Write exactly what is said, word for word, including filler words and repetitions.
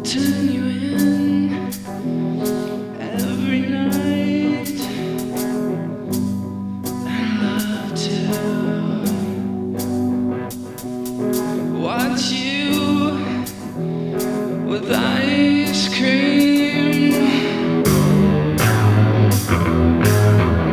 turn you in every night. I love to watch you with eyes